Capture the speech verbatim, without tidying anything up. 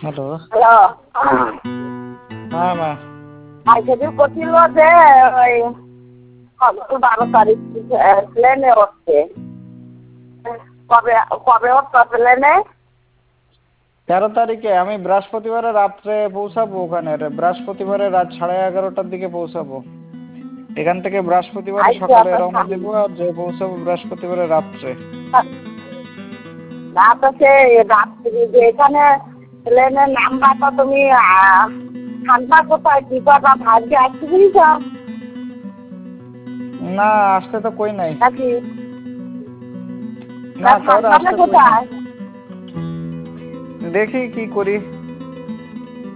Hello. Hello. হ্যাঁ মা। আজকে যে করছিল যে ওই বারো তারিখ প্লেনে উঠছে, কবে কবে উঠছে প্লেনে? তেরো তারিখে আমি বৃহস্পতিবারে রাত্রে পৌঁছাবো ওখানে। বৃহস্পতিবারে রাত সাড়ে এগারোটার দিকে পৌঁছাবো এখান থেকে। বৃহস্পতিবারে আচ্ছা সকালে তো রওনা দেবো আর যে পৌঁছাবো বৃহস্পতিবারে রাত্রে। না তো সে রাত্রি যে এখানে প্লেনের নাম্বারটা তুমি ঠান্ডা কোথায় কি কথা ভাগ্যে আসতে বুঝছ না আসতে তো কই নাই। নাকি না কাউরে আসতে কই নাই। কোথায়? দেখি কি করি।